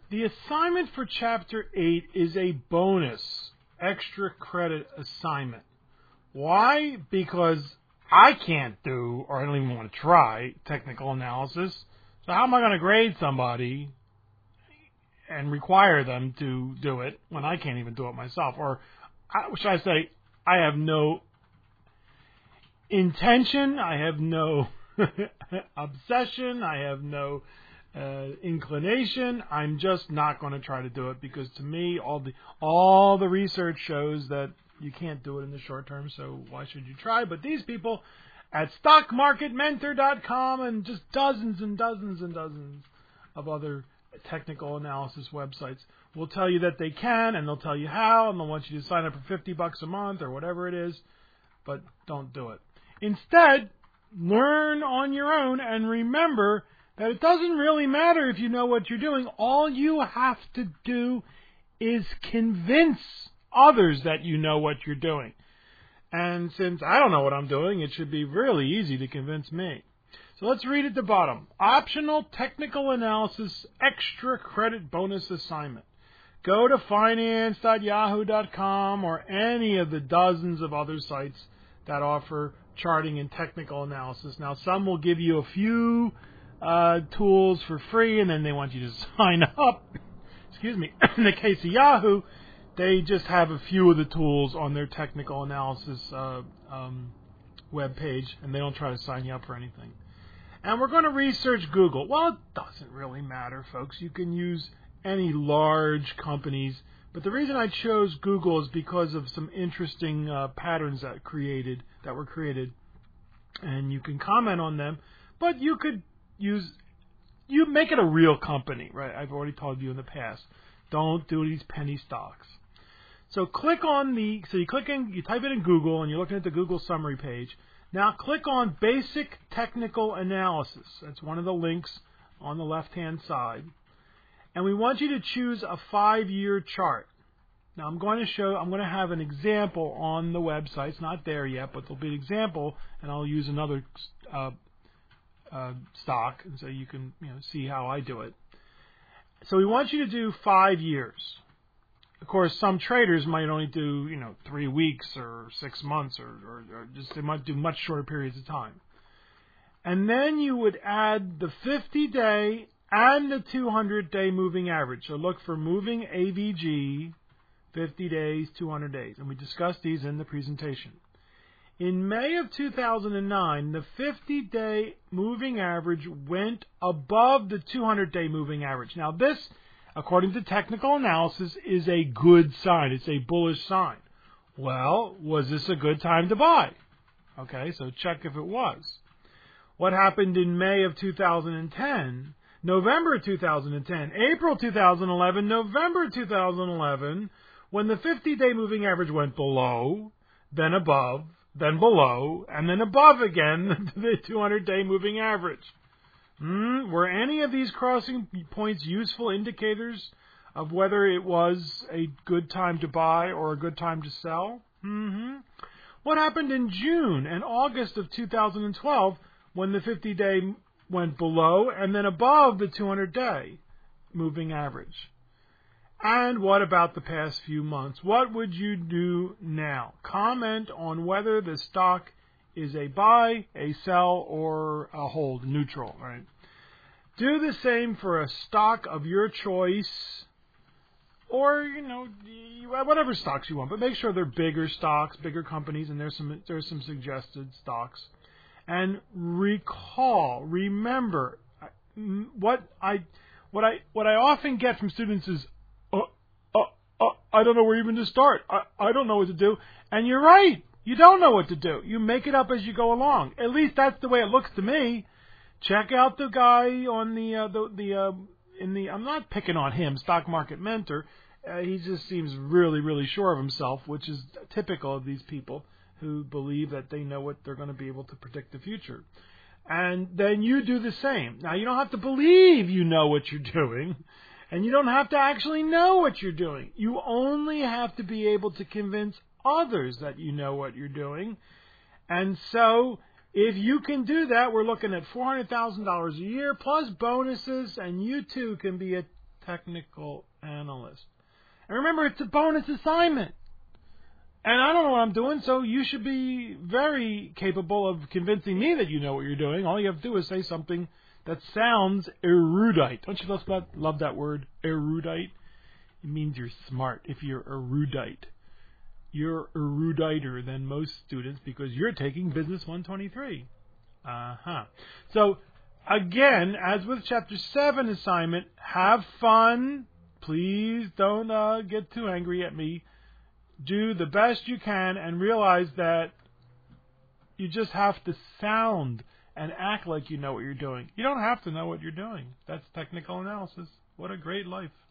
The assignment for Chapter 8 is a bonus extra credit assignment. Why? Because I can't do, or I don't even want to try, technical analysis. So how am I going to grade somebody and require them to do it when I can't even do it myself? Or should I say, I have no intention, I have no obsession, I have no inclination. I'm just not going to try to do it because to me, all the research shows that you can't do it in the short term. So why should you try? But these people at StockMarketMentor.com and just dozens and dozens and dozens of other technical analysis websites will tell you that they can, and they'll tell you how, and they'll want you to sign up for $50 a month or whatever it is. But don't do it. Instead, learn on your own and remember that it doesn't really matter if you know what you're doing. All you have to do is convince others that you know what you're doing. And since I don't know what I'm doing, it should be really easy to convince me. So let's read at the bottom. Optional technical analysis extra credit bonus assignment. Go to finance.yahoo.com or any of the dozens of other sites that offer charting and technical analysis. Now, some will give you a few tools for free, and then they want you to sign up. Excuse me. In the case of Yahoo, they just have a few of the tools on their technical analysis web page, and they don't try to sign you up for anything. And we're going to research Google. Well, it doesn't really matter, folks. You can use any large companies, but the reason I chose Google is because of some interesting patterns that were created, and you can comment on them, but you could you make it a real company, right? I've already told you in the past. Don't do these penny stocks. So you type it in Google, and you're looking at the Google summary page. Now click on Basic Technical Analysis. That's one of the links on the left-hand side. And we want you to choose a 5-year chart. Now I'm going to have an example on the website. It's not there yet, but there'll be an example, and I'll use another stock, and so you can see how I do it. So we want you to do 5 years. Of course, some traders might only do 3 weeks or 6 months, or just they might do much shorter periods of time. And then you would add the 50-day and the 200-day moving average. So look for moving AVG, 50 days, 200 days, and we discussed these in the presentation. In May of 2009, the 50-day moving average went above the 200-day moving average. Now this, according to technical analysis, is a good sign. It's a bullish sign. Well, was this a good time to buy? Okay, so check if it was. What happened in May of 2010, November 2010, April 2011, November 2011, when the 50-day moving average went below, then above, then below, and then above again, the 200-day moving average. Were any of these crossing points useful indicators of whether it was a good time to buy or a good time to sell? What happened in June and August of 2012 when the 50-day went below and then above the 200-day moving average? And what about the past few months? What would you do now? Comment on whether the stock is a buy, a sell, or a hold, neutral, right? Do the same for a stock of your choice, or whatever stocks you want, but make sure they're bigger stocks, bigger companies, and there's some suggested stocks. And remember, what I often get from students is, I don't know where even to start. I don't know what to do. And you're right. You don't know what to do. You make it up as you go along. At least that's the way it looks to me. Check out the guy on I'm not picking on him, Stock Market Mentor. He just seems really, really sure of himself, which is typical of these people who believe that they know what they're going to be able to predict the future. And then you do the same. Now, you don't have to believe you know what you're doing, and you don't have to actually know what you're doing. You only have to be able to convince others that you know what you're doing. And so, if you can do that, we're looking at $400,000 a year plus bonuses, and you too can be a technical analyst. And remember, it's a bonus assignment. And I don't know what I'm doing, so you should be very capable of convincing me that you know what you're doing. All you have to do is say something that sounds erudite. Don't you love that word, erudite? It means you're smart if you're erudite. You're eruditer than most students because you're taking Business 123. So, again, as with Chapter 7 assignment, have fun. Please don't get too angry at me. Do the best you can and realize that you just have to sound and act like you know what you're doing. You don't have to know what you're doing. That's technical analysis. What a great life.